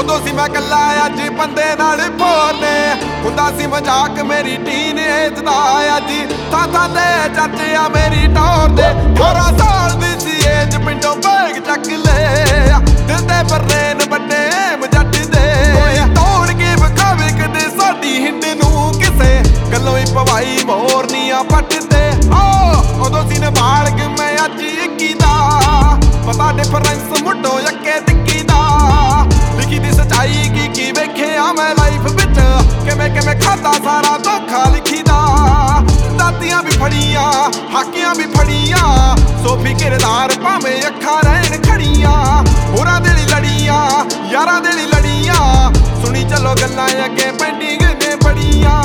ਉਦੋਂ ਸੀ ਮੈਂ ਕੱਲਾ ਅੱਜ ਬੰਦੇ ਨਾਲ ਭੋਰਨੇ ਹੁੰਦਾ ਸੀ ਮਜ਼ਾਕ ਮੇਰੀ ਟੀਨ ਏਜ ਦਾ ਅੱਜ ਥਾਂ ਥਾਂ ਤੇ ਚਾਚਿਆ ਮੇਰੀ ਟੌਰ ਦੇ 18 ਸਾਲ ਦੀ ਸੀ ਏਜ ਪਿੰਡੋਂ ਬੈਗ ਚੱਕ ਲਿਆ ਦਿਲ ਤੇ ਬਰੇਨ ਵੱਡੇ ਮਜੱਟ ਦੇ ਤੋੜ ਕੇ ਵਿਖਾਵੇ ਕਦੇ ਸਾਡੀ ਹਿੰਡ ਨੂੰ ਕਿਸੇ ਗੱਲੋਂ ਹੀ ਪਵਾਈ ਮੋਰਨੀਆਂ ਪੱਟਦੇ ਉਦੋਂ ਸੀ ਨਾਬਾਲਗ ਮੈਂ ਅੱਜ 21 ਦਾ ਪਤਾ ਡਿਫਰੈਂਸ ਮੁੱਢੋਂ ਅੱਗੇ ਟਿੱਕੀ ਦਾ ਲਿਖੀ ਦੀ ਸੱਚਾਈ ਕੀ ਵੇਖਿਆ ਮੈਂ ਲਾਈਫ ਵਿੱਚ ਕਿਵੇਂ ਖਾਦਾ ਸਾਰਾ ਧੋਖਾ ਲਿਖੀਦਾ ਦਾਤੀਆਂ ਵੀ ਫੜੀਆਂ ਹਾਕੀਆਂ ਵੀ ਫੜੀਆਂ ਸੋਫੀ ਕਿਰਦਾਰ ਭਾਵੇਂ ਅੱਖਾਂ ਰਹਿਣ ਖੜੀਆਂ ਹੋਰਾਂ ਦੇ ਲਈ ਲੜੀਆਂ ਯਾਰਾਂ ਦੇ ਲਈ ਲੜੀਆਂ ਸੁਣੀ ਚੱਲੋ ਗੱਲਾਂ ਅੱਗੇ ਪੈਂਡਿੰਗ ਨੇ ਬੜੀਆਂ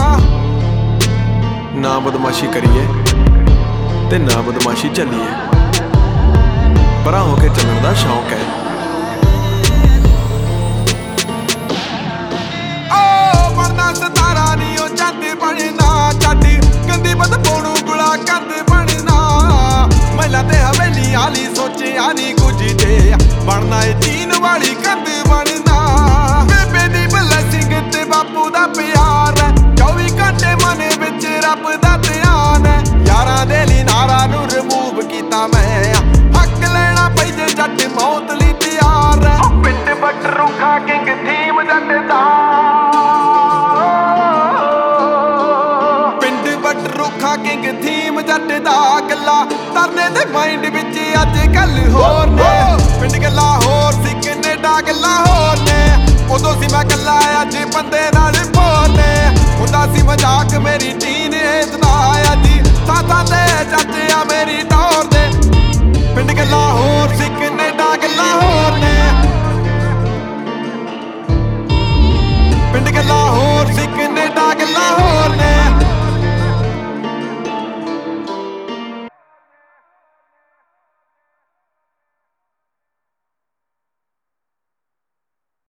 ਨਾ ਬਦਮਾਸ਼ੀ ਕਰੀਏ ਤੇ ਨਾ ਬਦਮਾਸ਼ੀ ਚੱਲੀਏ ਪਰਾਂ ਹੋ ਕੇ ਚੱਲਣ ਦਾ ਸ਼ੌਂਕ ਹੈ ਬਣਨਾ ਸਤਾਰਾ ਨੀ ਉਹ ਚੰਦ ਬਣਨਾ ਚੱਡ ਗੰਦੀ ਬਦਬੂ ਨੂੰ ਗੁਲਾ ਕੰਦ ਬਣਨਾ ਮਹਿਲਾ ਤੇ ਹਵੇਲੀ ਆਲੀ ਸੋਚਿਆ ਨੀ ਕੁਝ ਜੇ ਬਣਨਾ ਏ ਚੀਨ ਵਾਲੀ ਕੰਦ ਬਣਨਾ ਬੇਬੇ ਦੀ ਬਲੈਸਿੰਗ ਤੇ ਬਾਪੂ ਦਾ ਪਿਆਰ 24 ਘੰਟੇ ਮਨ ਵਿੱਚ ਰੱਬ ਦਾ ਧਿਆਨ ਯਾਰਾਂ ਦੇ ਲਈ ਨਾਰਾ ਨੂੰ ਰਿਮੂਵ ਕੀਤਾ ਮੈਂ ਹੱਕ ਲੈਣਾ ਪਈ ਜੇ ਜੱਟ ਮੌਤ ਲਈ ਤਿਆਰ ਪਿੰਡ ਬੱਟਰੂ ਖਾ ਕਿੰਗ ਥੀਮ ਜੱਟ ਦਾ ਪਿੰਡ ਬੱਟਰੂ ਖਾ ਕਿੰਗ ਥੀਮ ਜੱਟ ਦਾ ਗੱਲਾਂ ਤਰਨੇ ਦੇ ਮਾਈਂਡ ਵਿੱਚ ਅੱਜ ਕੱਲ ਹੋਰ ਨੇ ਪਿੰਡ ਗੱਲਾਂ ਹੋਰ ਸੀ ਕੈਨੇਡਾ ਗੱਲਾਂ ਹੋਰ ਨੇ ਉਦੋਂ ਸੀ ਮੈਂ ਕੱਲਾ ਅੱਜ ਬੰਦੇ ਨਾਲ ਭੋਰਨੇ ਹੁੰਦਾ ਸੀ ਮਜ਼ਾਕ ਮੇਰੀ ਟੀਮ